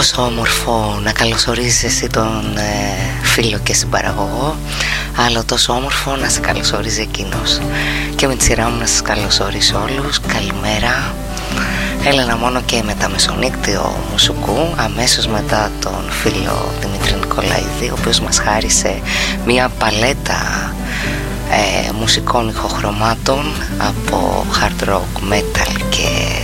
Πόσο όμορφο να καλωσορίζεις εσύ τον φίλο και συμπαραγωγό, αλλά τόσο όμορφο να σε καλωσορίζει εκείνος. Και με τη σειρά μου να σας καλωσορίσω όλους. Καλημέρα. Έλενα μόνο και με τα μεσονύκτιο μουσικού, αμέσως μετά τον φίλο Δημήτρη Νικολαίδη, ο οποίος μας χάρισε μια παλέτα μουσικών ηχοχρωμάτων από hard rock, metal και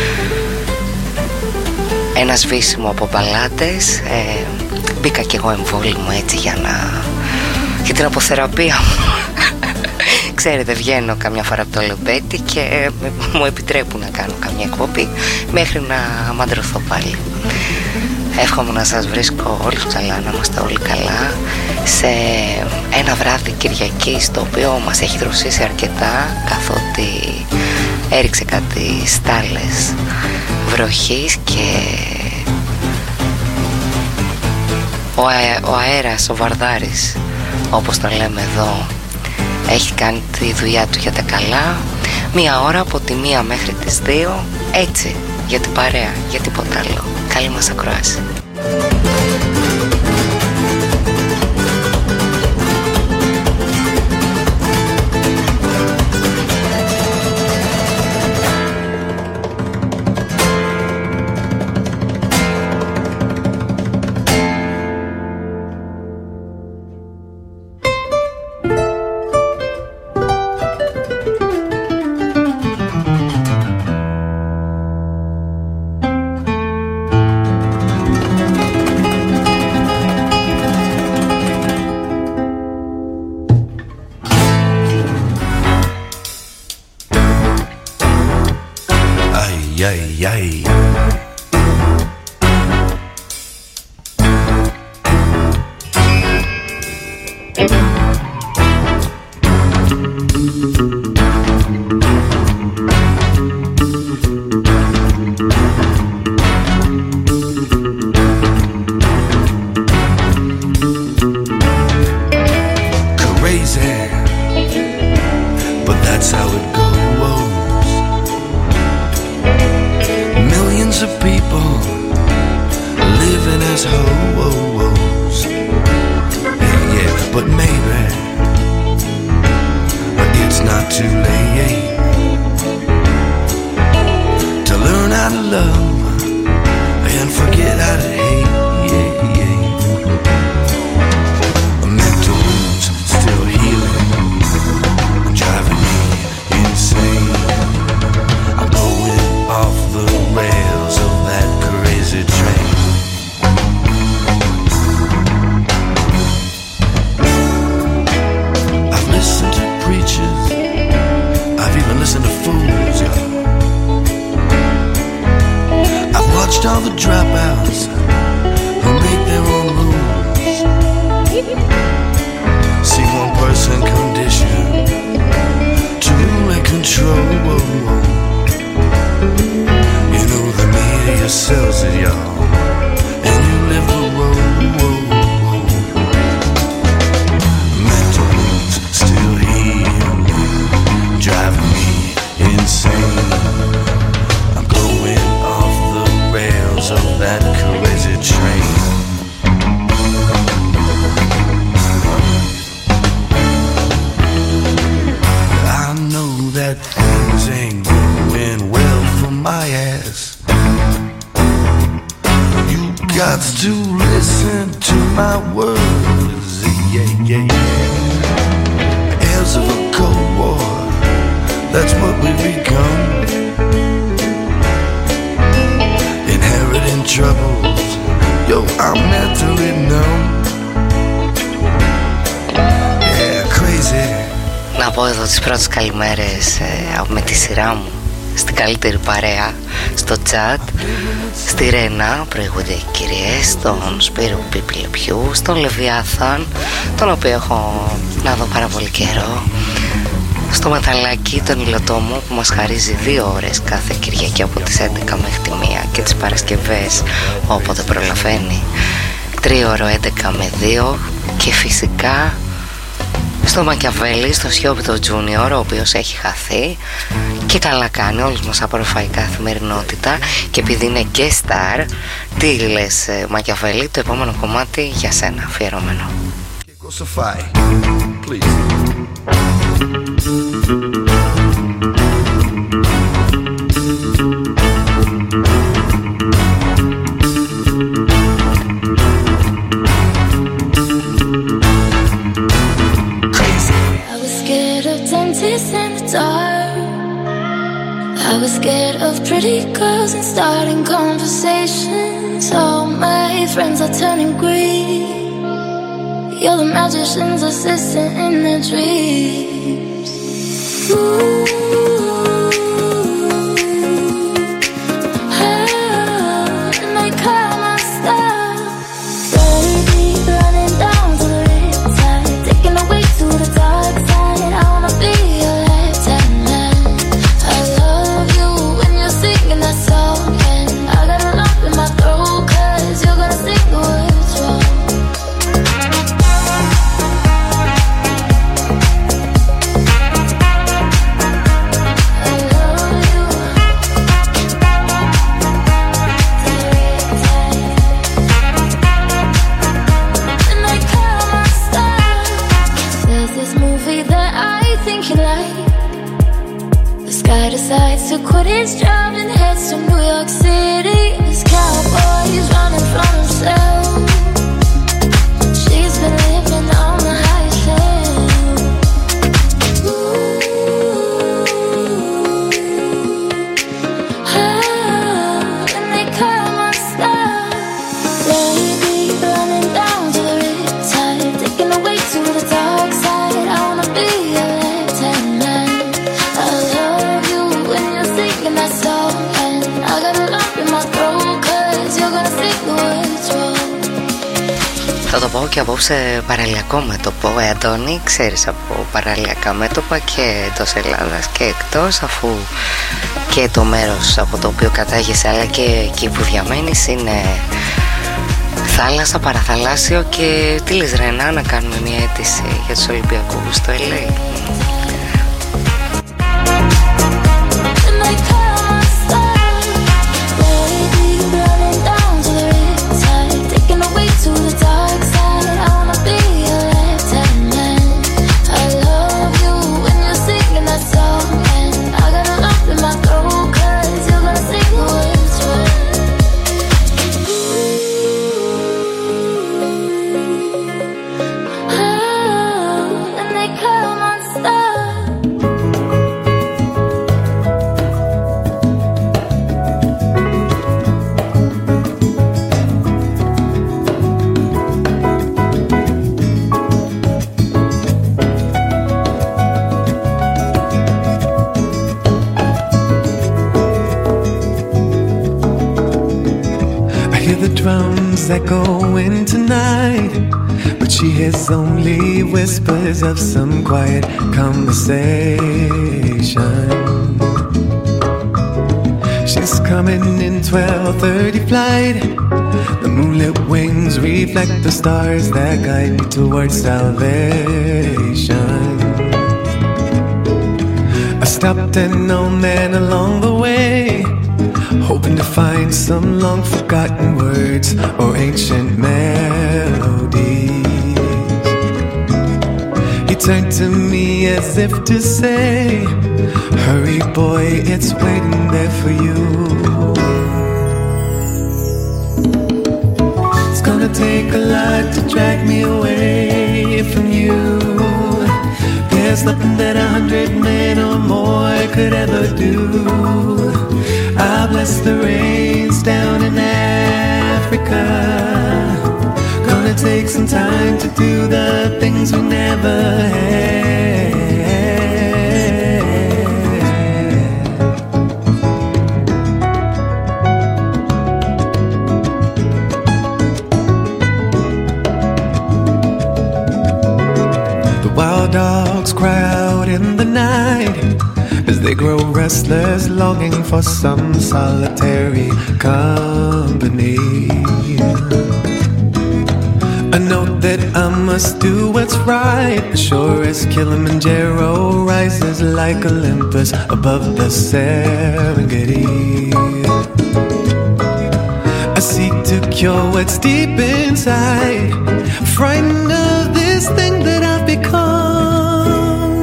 ένα σβήσιμο από μπαλάντες. Μπήκα κι εγώ εμβόλυμο έτσι για την αποθεραπεία μου. Ξέρετε, βγαίνω καμιά φορά από το λεμπέτι και μου επιτρέπουν να κάνω καμιά εκπομπή μέχρι να μαντρωθώ πάλι. Εύχομαι να σας βρίσκω όλους καλά, να είμαστε όλοι καλά σε ένα βράδυ Κυριακής, το οποίο μας έχει δροσίσει αρκετά, καθότι έριξε κάτι στάλες βροχής και ο αέρας, ο βαρδάρης όπως το λέμε εδώ, έχει κάνει τη δουλειά του για τα καλά. Μία ώρα από τη 1 μέχρι τις 2, έτσι, για την παρέα, για τίποτα άλλο. Καλή μας ακρόαση. Πρώτες καλημέρες με τη σειρά μου στην καλύτερη παρέα στο chat, στη Ρένα, προηγούνται οι κυρίες, στον Σπύρο Πιπιλεπιού, στον Λεβιάθαν, τον οποίο έχω να δω πάρα πολύ καιρό, στο Μεταλλάκι, τον Ιλωτόμο που μας χαρίζει 2 ώρες κάθε Κυριακή από τις 11 μέχρι τη 1 και τις Παρασκευές όποτε προλαβαίνει 3 ώρο 11 με 2, και φυσικά στο Μακιαβέλη, στο Σιώπητο Τζούνιορ, ο οποίος έχει χαθεί και καλά κάνει, όλους μας απορροφάει η καθημερινότητα. Και επειδή είναι guest star, τι λες Μακιαβέλη, το επόμενο κομμάτι για σένα αφιερωμένο. I was scared of pretty girls and starting conversations. All my friends are turning green. You're the magician's assistant in their dreams. Ooh. Decides to quit his job and heads to New York City. This cowboy is running from himself. She's been living on the high shelf. And they come unstuck. Baby, running down to the riptide, taking away to the dark side. I wanna be a left-hand man. I love you when you're singing that song, and I got a lump in my throat 'cause you're gonna sing the words wrong. Θα το πω και απόψε παραλιακό μέτωπο, Αντώνη, ξέρεις από παραλιακά μέτωπα και εντός Ελλάδας και εκτός, αφού και το μέρος από το οποίο κατάγεσαι αλλά και εκεί που διαμένεις είναι θάλασσα, παραθαλάσσιο. Και τι λες Ρενά, να κάνουμε μια αίτηση για τους Ολυμπιακούς στο LA? Echoing tonight, but she hears only whispers of some quiet conversation. She's coming in 12:30 flight. The moonlit wings reflect the stars that guide me towards salvation. I stopped an old man along the way, hoping to find some long forgotten words or ancient melodies. He turned to me as if to say, hurry boy, it's waiting there for you. It's gonna take a lot to drag me away from you. There's nothing that 100 men or more could ever do. I'll bless the rains down in Africa. Gonna take some time to do the things we never had. The wild dogs cry out in the night as they grow restless, longing for some solitary company. I know that I must do what's right. Sure as Kilimanjaro rises like Olympus above the Serengeti. I seek to cure what's deep inside, frightened of this thing that I've become.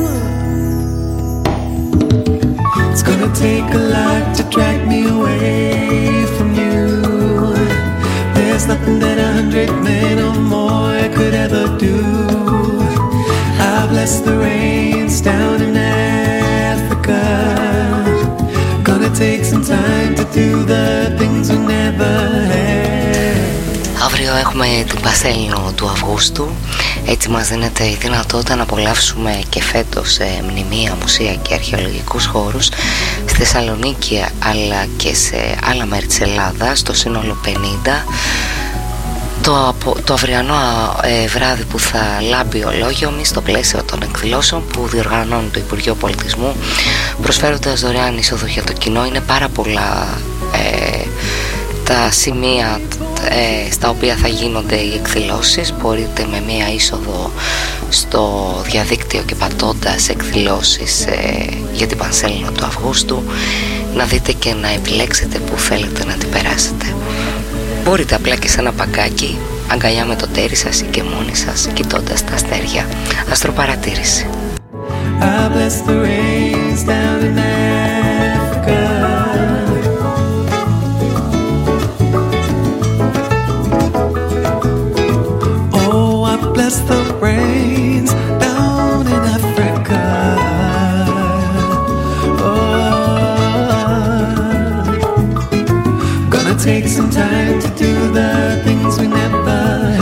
It's gonna take a lot to drag me away from you. There's nothing that 100 men or more could ever do. I bless the rains down in Africa. Gonna take some time to do the things we never had. Αύριο έχουμε την Πασέλινο του Αυγούστου. Έτσι μας δίνεται η δυνατότητα να απολαύσουμε και φέτος μνημεία, μουσεία και αρχαιολογικούς χώρους στη Θεσσαλονίκη αλλά και σε άλλα μέρη της Ελλάδας, στο σύνολο 50. Το αυριανό βράδυ που θα λάμπει ολόγιομη στο πλαίσιο των εκδηλώσεων που διοργανώνει το Υπουργείο Πολιτισμού, προσφέροντας δωρεάν είσοδο για το κοινό. Είναι πάρα πολλά τα σημεία στα οποία θα γίνονται οι εκδηλώσεις. Μπορείτε με μία είσοδο στο διαδίκτυο και πατώντας εκδηλώσεις για την Πανσέλινο του Αυγούστου να δείτε και να επιλέξετε που θέλετε να την περάσετε. Μπορείτε απλά και σε ένα παγκάκι, αγκαλιά με το τέρι σας ή και μόνοι σας, κοιτώντας τα αστέρια. Αστροπαρατήρηση. I bless the rains down in Africa. Oh, I bless the rains down in Africa. Take some time to do the things we never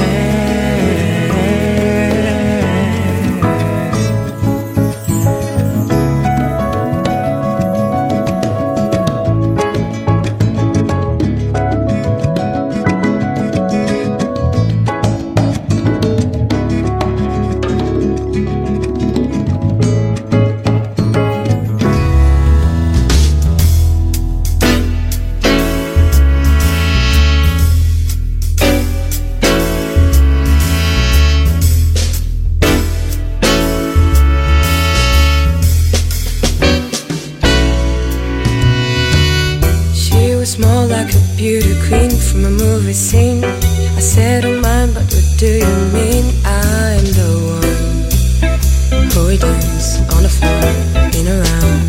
beauty queen from a movie scene. I said, oh mine, but what do you mean? I'm the one who we dance on the floor in a round.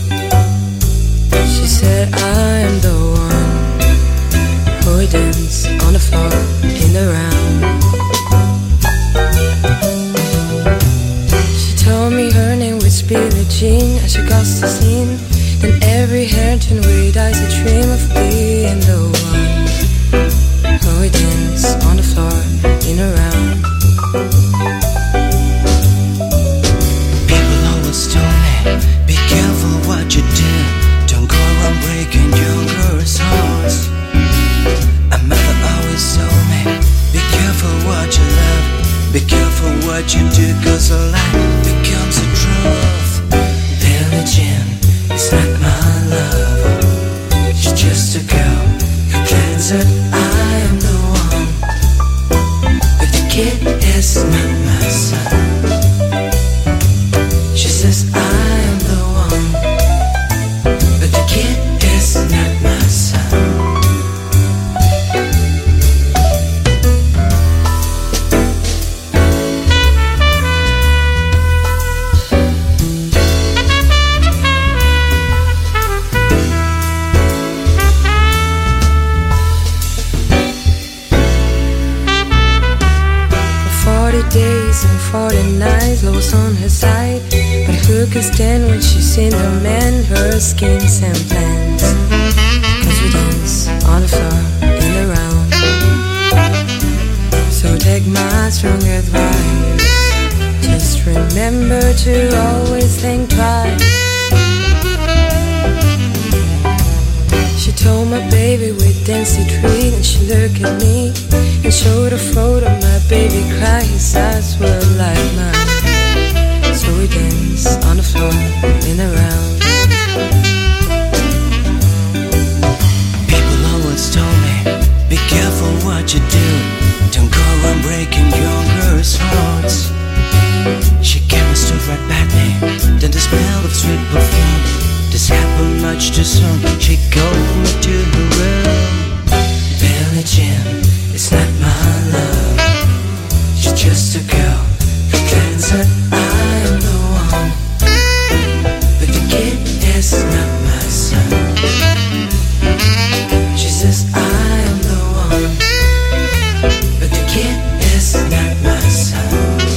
She said, I am the one who we dance on the floor in the round. She told me her name was Billie Jean as she crossed the scene. And every hair turned red eyes, a dream of being the one who we dance on the floor in a round. People always told me, be careful what you do. Don't go around breaking your girl's hearts. A mother always told me, be careful what you love. Be careful what you do, cause a lie becomes a truth. Billie Jean, it's not my love. She's just a girl who claims that I am the one, but the kid is not my son. She says I am the one, but the kid is not my son. Days and 40 nights, Lois on her side, but who could stand when she's seen the man, her schemes and plans? Cause we dance on the floor in a round. So take my strong advice, just remember to always think twice. She told my baby we'd dance a treat, and she looked at me and showed a photo. My baby cried, his eyes were like mine. So we danced on the floor in a round. People always told me, be careful what you do. Don't go around breaking her song, she called me to her room. Billie Jean is not my love. She's just a girl who claims that I am the one, but the kid is not my son. She says I am the one, but the kid is not my son.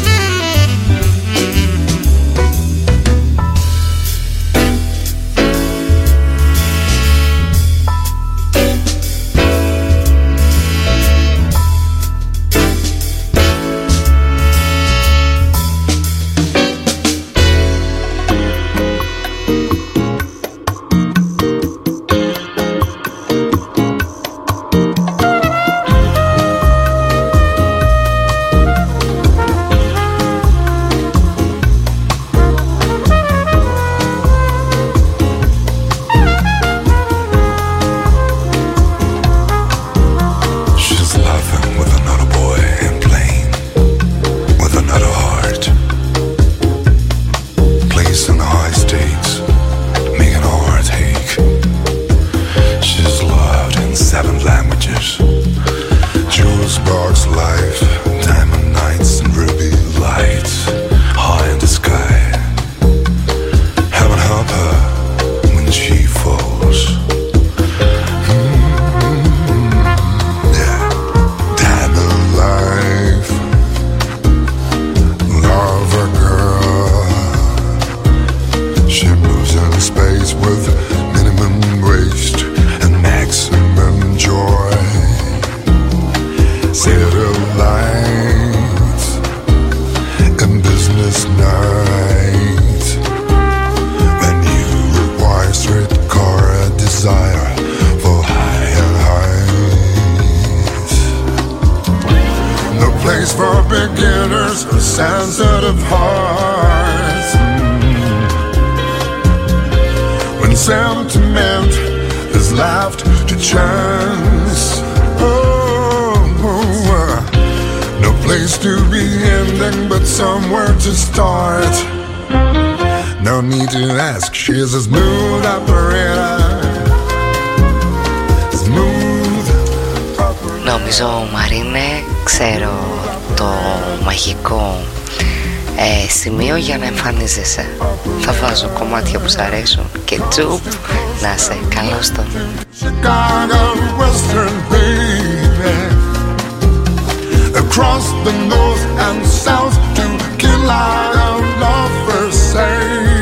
Νομίζω, Μαρίνε, ξέρω το μαγικό σημείο για να εμφανίζεσαι. Θα βάζω κομμάτια που σ' αρέσουν και τσουπ, να είσαι καλός τον. Across the north and south to kill our lovers say.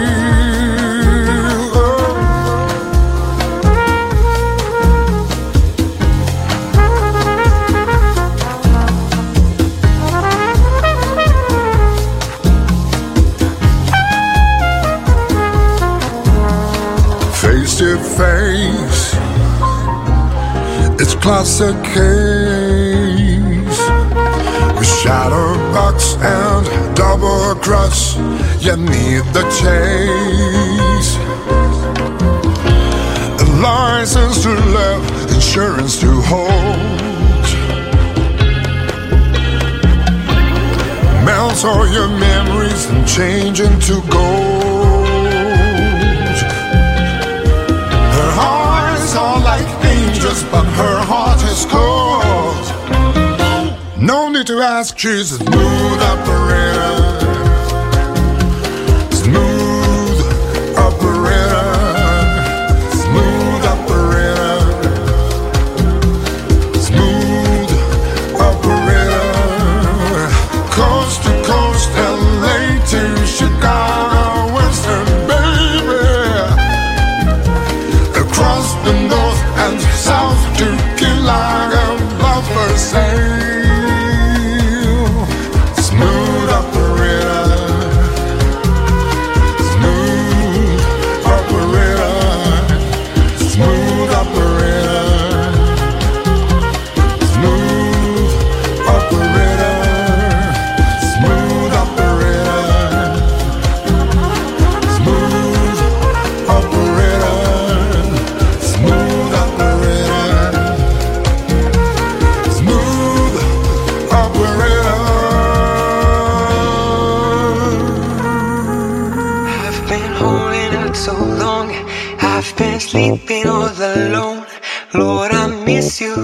Face to face, it's classic case. With shadow box and double cross, you need the chase. A license to love, insurance to hold. Melt all your memories and change into gold. Her eyes are like angels, but her heart is cold. No need to ask, she's a smooth operator. Smooth operator. Smooth operator. Smooth operator. Coast to coast, LA to Chicago, Western baby. Across the north and south to Kilaga, lovers say. Smooth operator. Smooth operator. Smooth operator. Smooth operator. Smooth operator. Smooth operator. Smooth operator. Smooth operator. I've been holding out so long, I've been sleeping all alone. Lord, I miss you.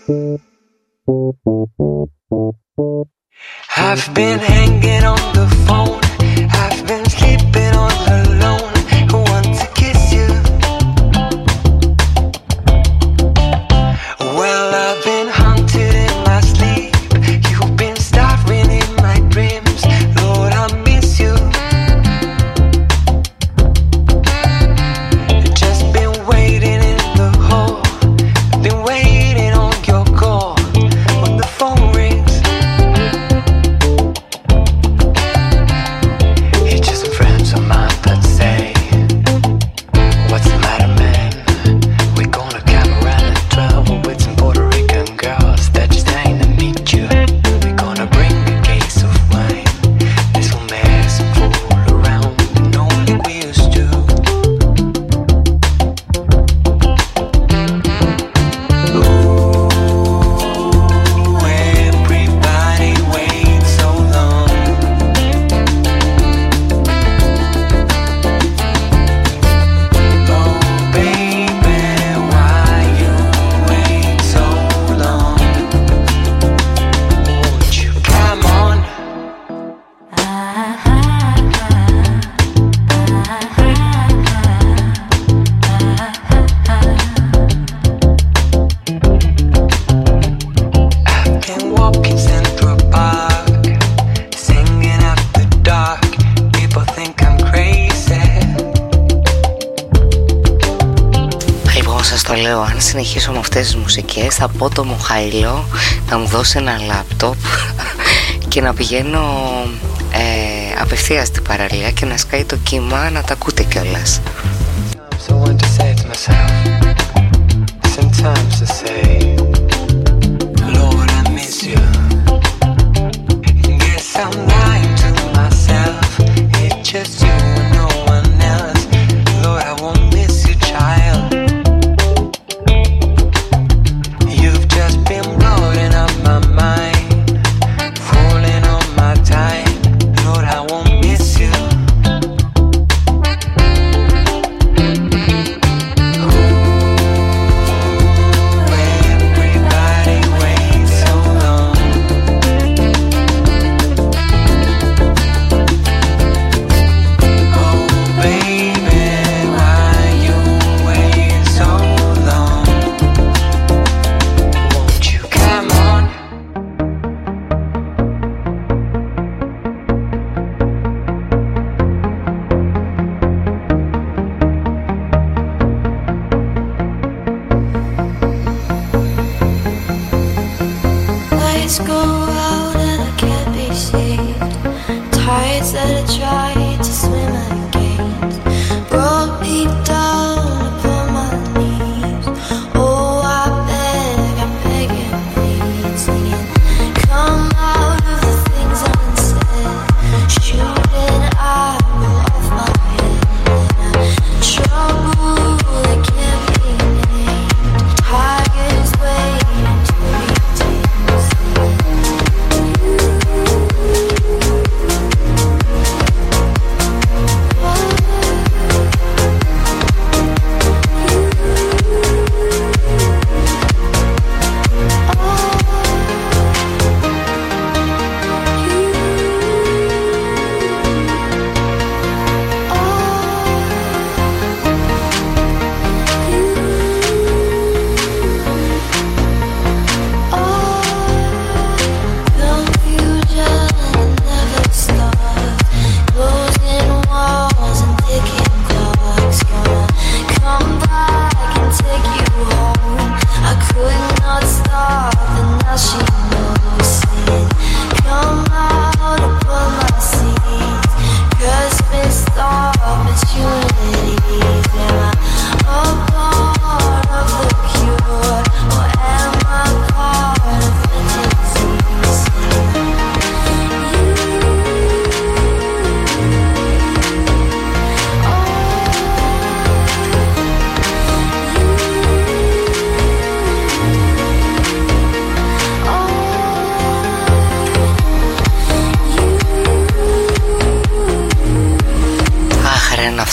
I've been hanging on the phone. I've been sleeping all alone. I want to kiss you. Well, I've been haunted in my sleep. You've been starring in my dreams. Lord, I miss you. Just been waiting in the hall. Been waiting on your call. When the phone rings, it's just some friends of mine that say, what's the matter, man? We're gonna come around and travel with some Puerto Rican girls that just ain't to meet you. We're gonna bring a case of wine. This will mess and fool around, know like we used to. Ooh, everybody waits so long. Oh, baby, why you wait so long? Won't you come on? I've been walking Central Park, singing after dark. People think I'm crazy. Λοιπόν, σας το λέω, αν συνεχίσω με αυτές τις μουσικές θα πω το Μοχαηλό να μου δώσει ένα λάπτοπ και να πηγαίνω απευθείας στην παραλία και να σκάει το κύμα να τα ακούτε κιόλας. So I want to say to myself, sometimes I say, Lord, I miss you. Guess I'm lying to myself. It's just you and no one else. Lord, I won't miss you, child. You've just been blowing up my mind, fooling on my time. Lord, I won't miss you.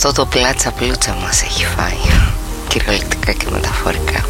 Αυτό το πλάτσα πλούτσα μας έχει φάει, κυριολεκτικά και μεταφορικά.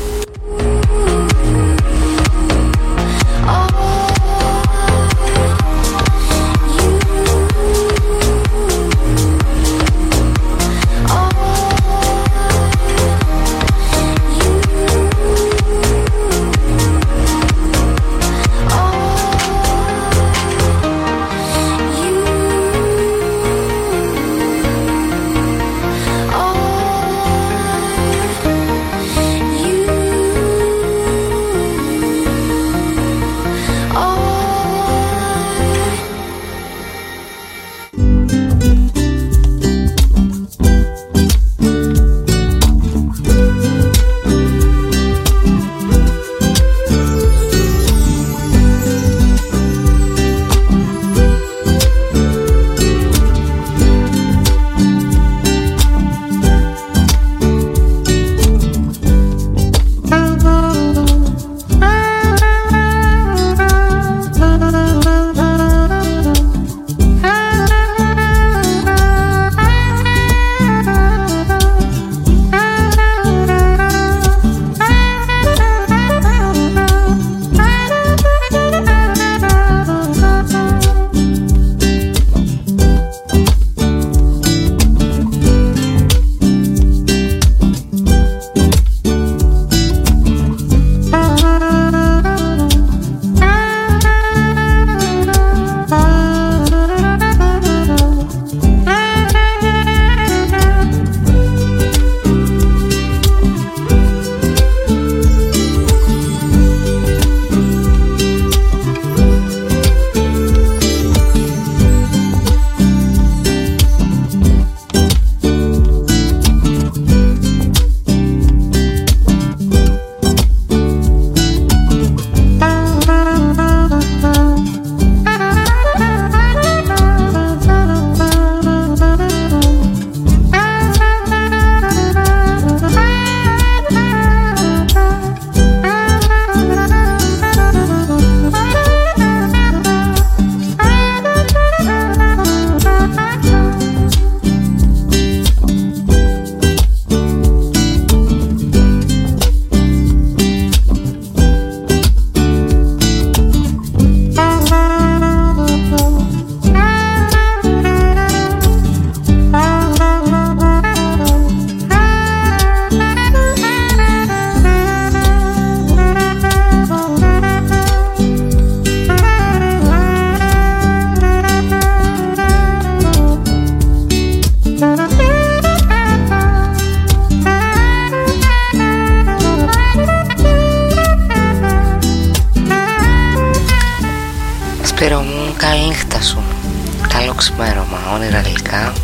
Σπύρο μου, καλή νύχτα σου. Καλό ξημέρωμα, όνειρα γλυκά.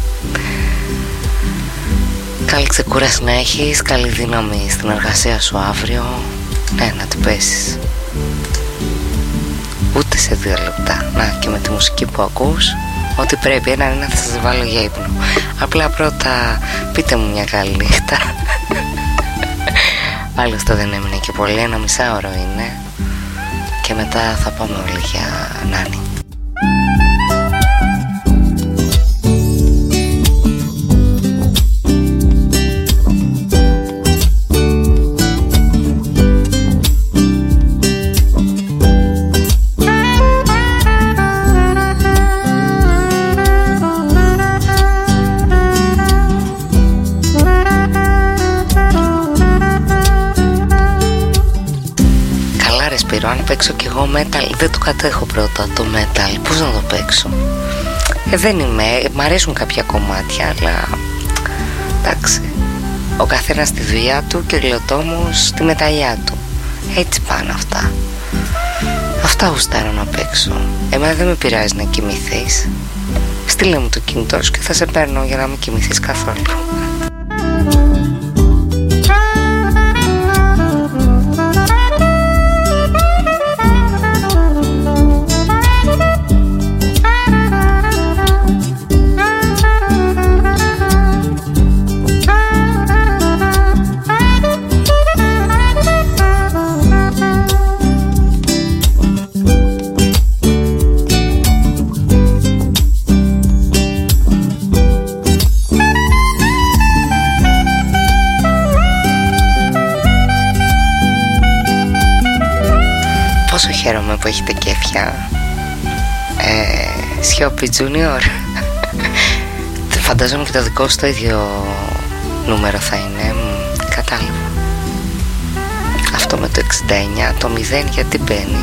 Καλή ξεκούραση να έχεις, καλή δύναμη στην εργασία σου αύριο. Να την πέσεις. Ούτε σε 2 λεπτά. Να, και με τη μουσική που ακούς, ό,τι πρέπει, ένα θα σας βάλω για ύπνο. Απλά πρώτα πείτε μου μια καλή νύχτα. Άλλωστε δεν έμεινε και πολύ, 1,5 ώρα είναι. Και μετά θα πάμε όλοι για Νάνη. Αν παίξω κι εγώ metal, δεν το κατέχω πρώτα το metal. Πώς να το παίξω? Δεν είμαι, μ' αρέσουν κάποια κομμάτια, αλλά εντάξει, ο καθένας στη δουλειά του και ο γλωτόμος στη μεταλλιά του. Έτσι πάνε αυτά. Αυτά γουστάρω να παίξω. Εμένα δεν με πειράζει να κοιμηθείς. Στείλε μου το κινητό σου και θα σε παίρνω για να μην κοιμηθείς καθόλου. Χαίρομαι που έχετε κέφια. Σιώπη Junior. Φαντάζομαι και το δικό σου το ίδιο νούμερο θα είναι. Κατάλαβα. Αυτό με το 69, το 0 γιατί μπαίνει.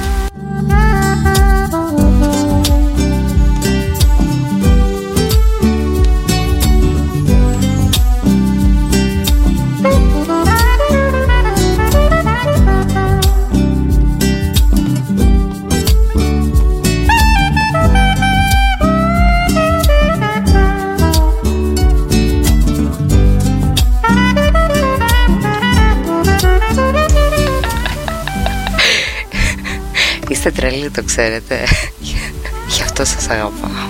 Είστε τρελοί, το ξέρετε. Γι' αυτό σας αγαπάω.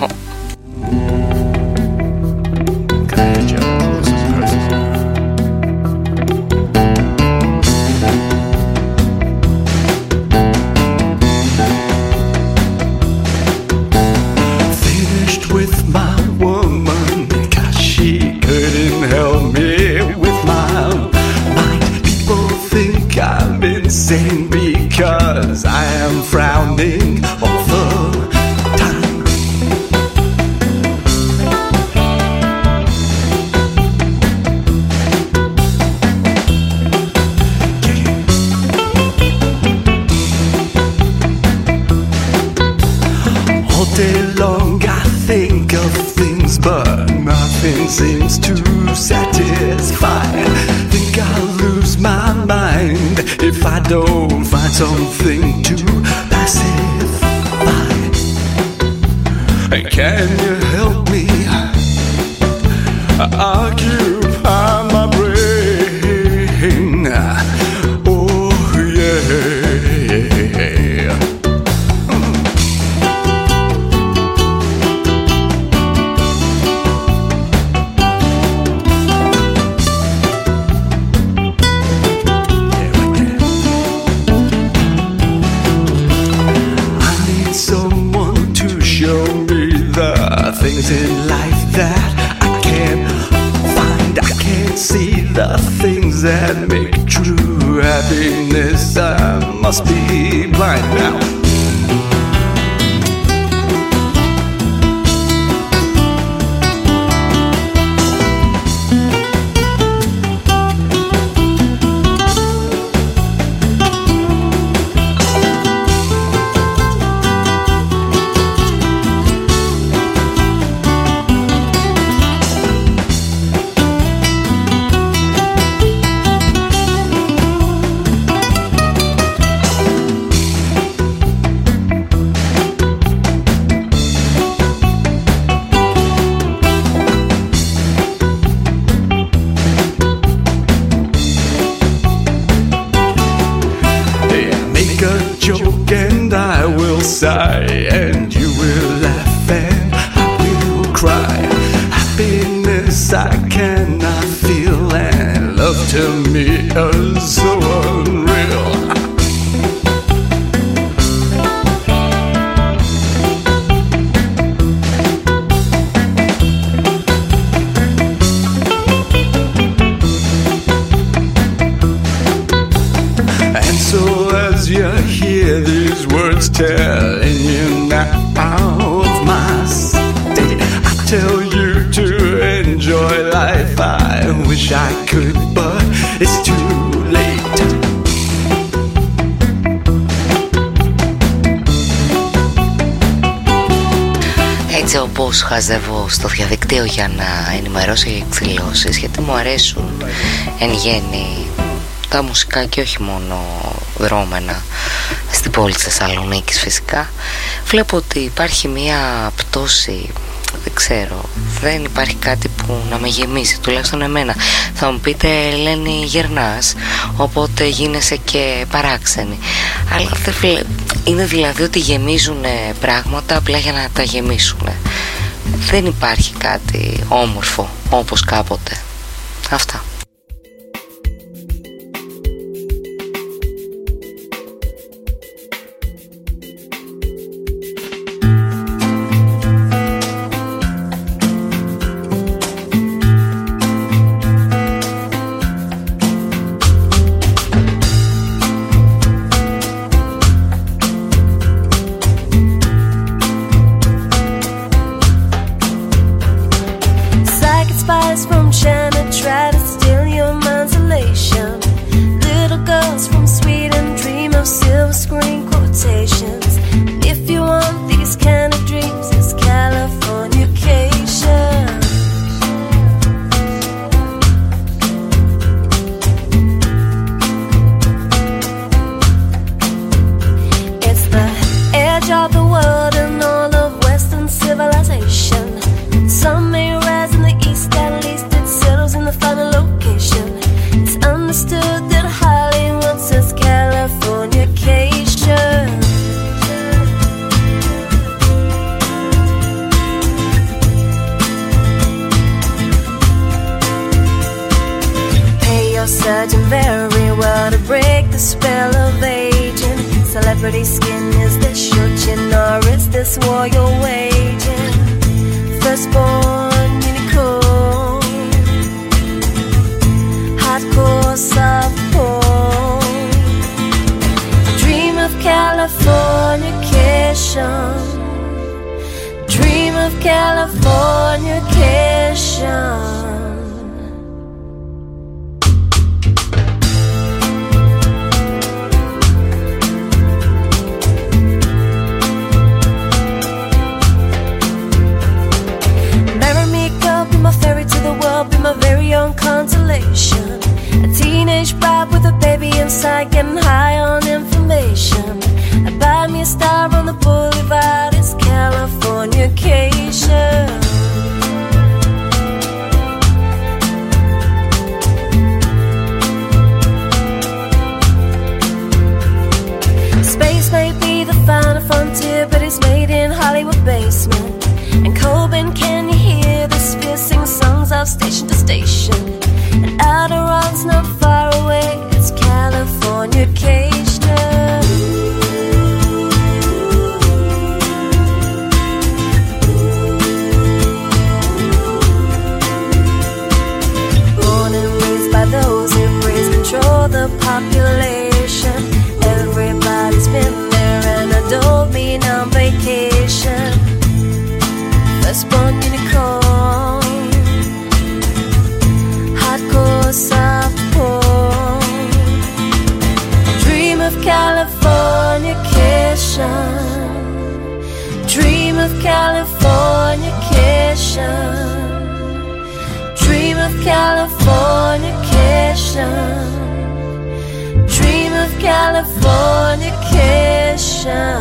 Finished with my woman, 'cause she couldn't help me with my mind. People think I'm insane because I am frowning all the time. All day long I think of things, but nothing seems to satisfy. Think I'll lose my mind if I don't find something to pacify. Can you help me occupy my brain? Oh yeah. Things in life that I can't find. I can't see the things that make true happiness. I must be blind now. Sigh and you will laugh and I will cry. Happiness I cannot feel and love to me is so unreal. And so as you hear these words telling you now of my state, I tell you to enjoy life. I wish I could, but it's too late. Έτσι όπως χαζεύω στο διαδικτύο για να ενημερώσω για εκδηλώσεις, γιατί μου αρέσουν εν γέννη τα μουσικά και όχι μόνο δρόμενα στην πόλη της Θεσσαλονίκης φυσικά, βλέπω ότι υπάρχει μια πτώση, δεν ξέρω, δεν υπάρχει κάτι που να με γεμίσει, τουλάχιστον εμένα. Θα μου πείτε, Ελένη, γερνάς, οπότε γίνεσαι και παράξενη, αλλά είναι δηλαδή ότι γεμίζουν πράγματα απλά για να τα γεμίσουν. Δεν υπάρχει κάτι όμορφο όπως κάποτε. Αυτά. silver screen quotations. And if you want these kind of dreams, it's Californication. It's the edge of the world and all of Western civilization. Some may rise in the east, at least it settles in the final location. It's understood that Hollywood says Californication. Pay your surgeon very well to break the spell of aging. Celebrity skin, is this your chin or is this war you're waging? Firstborn unicorn, hardcore softcore. Dream of Californication. Dream of Californication. Be my very own consolation. A teenage bride with a baby inside, getting high on information. I buy me a star on the boulevard, it's Californication. Space may be the final frontier, but it's made in Hollywood basement. And Coben, can you hear the sphere sing songs of station to station? And Adderall's not far away, it's Californication. Born and raised by those who praise, control the population. Everybody's been there and adored me on vacation. Firstborn unicorn, hardcore softcore. Dream of Californication. Dream of Californication. Dream of Californication. Dream of Californication.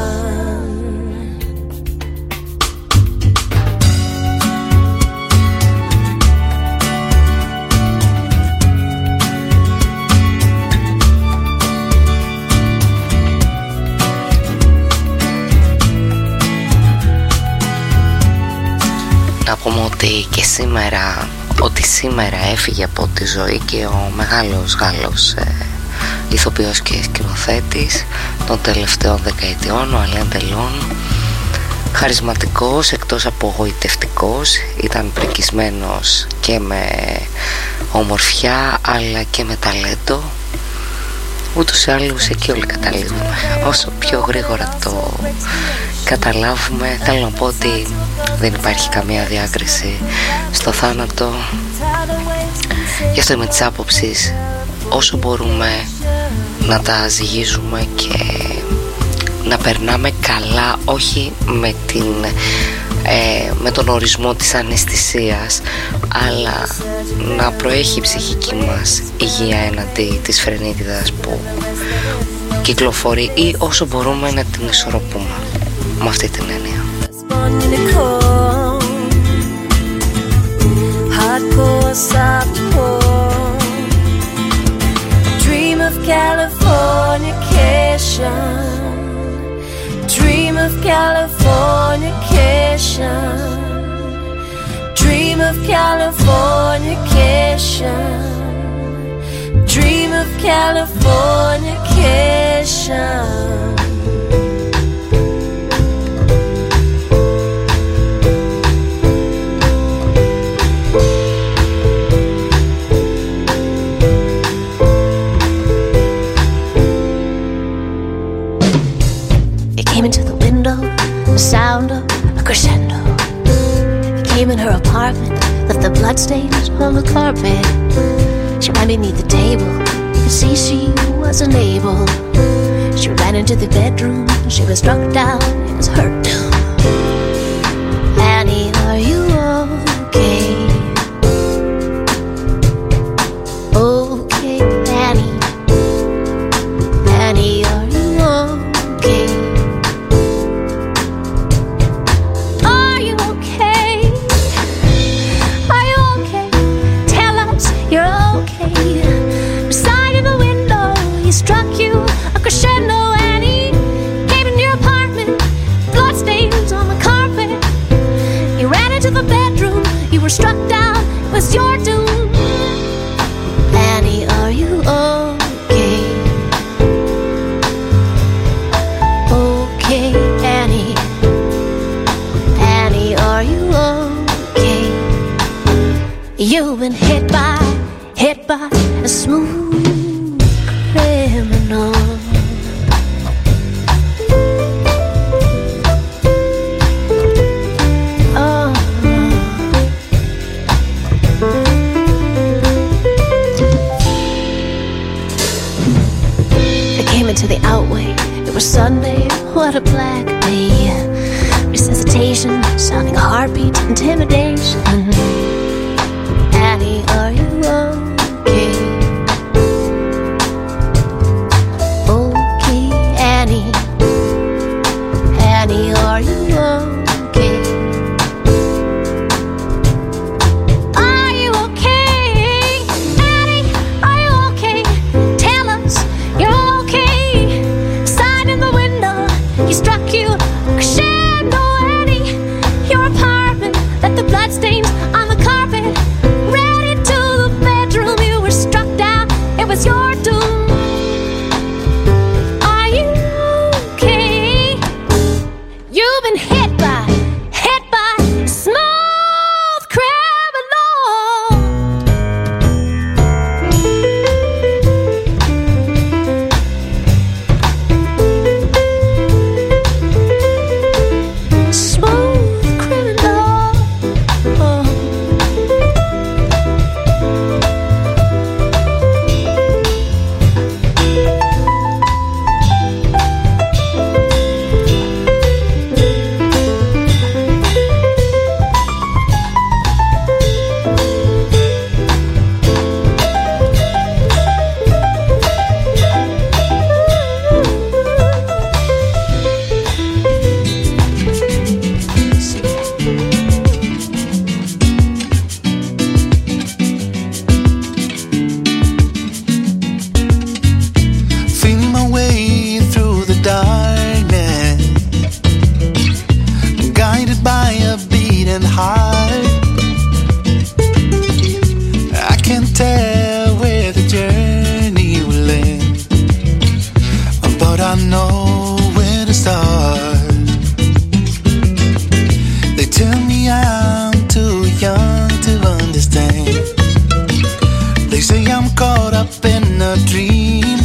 Να πούμε ότι σήμερα έφυγε από τη ζωή και ο μεγάλος Γάλλος ηθοποιός και σκηνοθέτης των τελευταίων δεκαετιών, ο Αλέν Ντελόν. Χαρισματικός, εκτός από γοητευτικός, ήταν πρικισμένος και με ομορφιά αλλά και με ταλέντο. Ούτως ή άλλως εκεί όλοι καταλήγουμε. Όσο πιο γρήγορα το καταλάβουμε, θέλω να πω ότι δεν υπάρχει καμία διάκριση στο θάνατο. Γι' αυτό είμαι της άποψης όσο μπορούμε να τα ζυγίζουμε και να περνάμε καλά, όχι με τον ορισμό της αναισθησίας, αλλά να προέχει η ψυχική μας υγεία έναντι της φρενίτιδας που κυκλοφορεί, ή όσο μπορούμε να την ισορροπούμε με αυτή την έννοια. Hardcore softcore. Dream of Californication. Dream of Californication. Dream of Californication. Dream of Californication. Came into the window, the sound of a crescendo. He came in her apartment, left the bloodstains on the carpet. She went beneath the table, you could see she wasn't able She ran into the bedroom. She was struck down. It was her doom. Annie, are you okay? Okay, Annie. Annie, are you okay? Are you okay? Are you okay? Tell us you're okay. Beside in the window, he struck you a crescendo, Annie. Came into your apartment, bloodstains on the carpet. You ran into the bedroom, you were struck down, it was your doom. Annie, are you okay? Okay, Annie. Annie, are you okay? You've been hit by a smooth criminal. Oh. They came into the outway. It was Sunday, what a black day. Resuscitation, sounding a heartbeat, intimidation. Annie, are you okay? Okay, Annie. Annie, are you okay? Are you okay? Annie, are you okay? Tell us you're okay. Sign in the window, he struck you crescendo, Annie. Your apartment, let the bloodstains on the carpet. Ran into the bedroom, you were struck down, it was your doom. Are you okay? You've been hit by smooth criminal. Smooth criminal. Feeling my way through the darkness, guided by a beating heart. I can't tell where the journey will end, but I know where to start. They tell me I'm too young to understand. They say I'm caught up in a dream,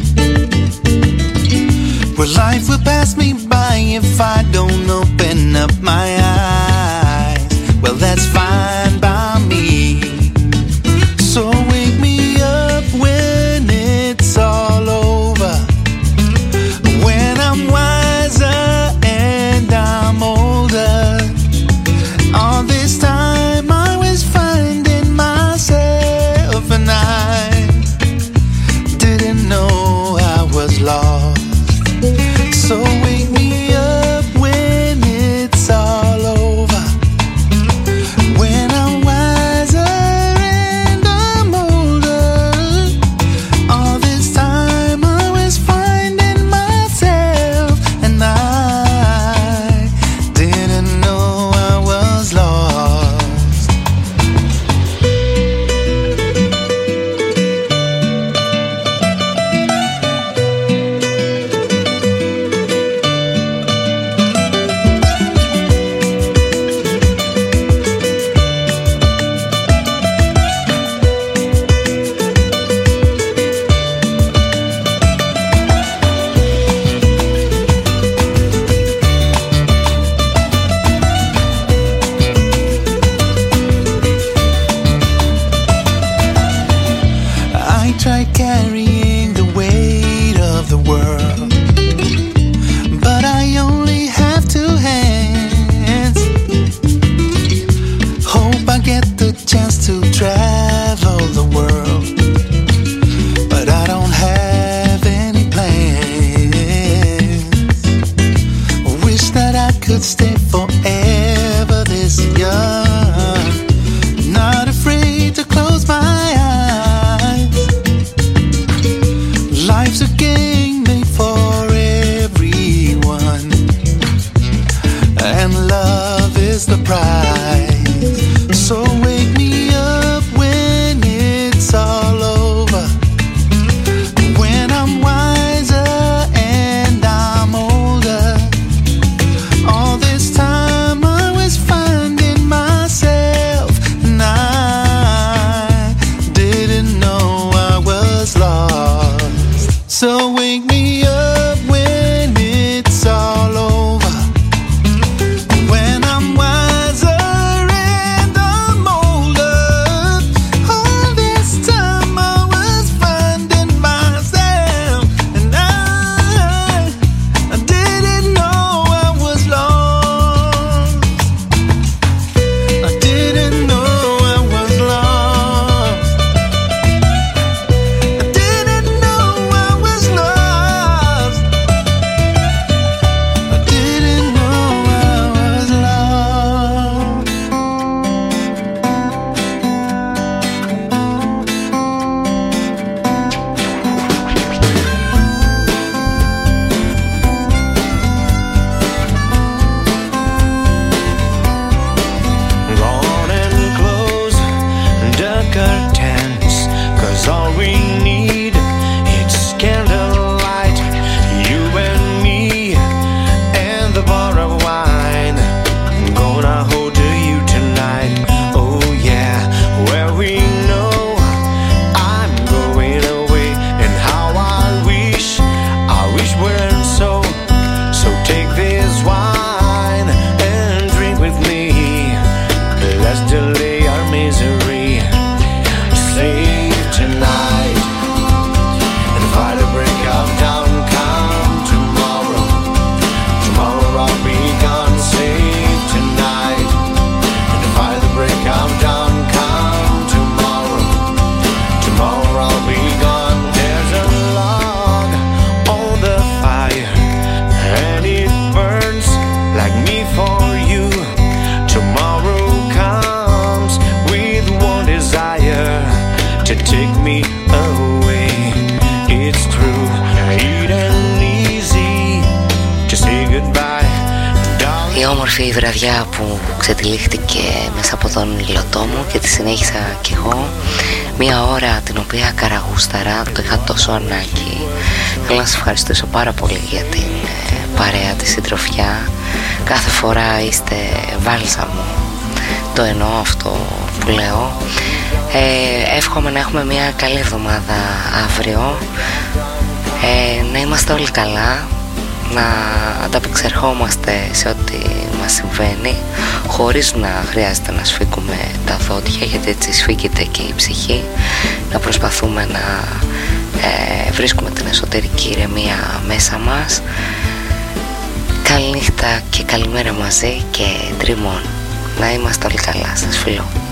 where life will pass me by if I don't open up my eyes. Well, that's fine by me. So wake me up when it's all over, when I'm wiser and I'm older. All this time I was finding myself, and I didn't know I was lost. So wake me up when it's all over, when I'm wiser and I'm older. All this time I was finding myself, and I didn't know I was lost. I tried carrying the weight of the world, only have two hands. Hope I get the chance to travel the world, but I don't have any plans. Wish that I could stay forever this young, not afraid to close my eyes. Life's a game made for everyone, and love is the prize. So wake me up when it's all over, when I'm wiser and I'm older. All this time I was finding myself, and I didn't know I was lost. So wake me up when it's all over, when I'm wiser and I'm older. All this time I was finding myself, and I didn't know I was lost. I didn't know I was lost. I didn't know I was lost. I didn't know I was lost. Go on and close the curtains, 'cause all we need it's candlelight, you and me and the bar of wine. Gonna hold to you tonight, oh yeah, where we know I'm going away, and how I wish weren't so. So take this wine and drink with me. Let's delay our misery. Save tonight and fight the break of dawn. Come tomorrow, tomorrow I'll be gone. Save tonight and fight the break of dawn. Come tomorrow, tomorrow I'll be gone. There's a log on the fire and it burns like me for you. Tomorrow comes with one desire, to take me away. It's true, it ain't easy to say goodbye, darling. Η όμορφη βραδιά που ξετυλίχτηκε μέσα από τον υλοτόμο και τη συνέχισα κι εγώ. Μια ώρα την οποία καραγούσταρα, το είχα τόσο ανάγκη. Θέλω να σας ευχαριστήσω πάρα πολύ για την παρέα, τη συντροφιά. Κάθε φορά είστε βάλσαμο, το εννοώ αυτό που λέω. Εύχομαι να έχουμε μια καλή εβδομάδα αύριο, να είμαστε όλοι καλά, να ανταπεξερχόμαστε σε ό,τι μας συμβαίνει, χωρίς να χρειάζεται να σφίγγουμε τα δόντια, γιατί έτσι σφίγγεται και η ψυχή. Να προσπαθούμε να βρίσκουμε την εσωτερική ηρεμία μέσα μας. Καληνύχτα και καλημέρα μαζί και dream on. Να είμαστε όλοι καλά, σας φιλώ.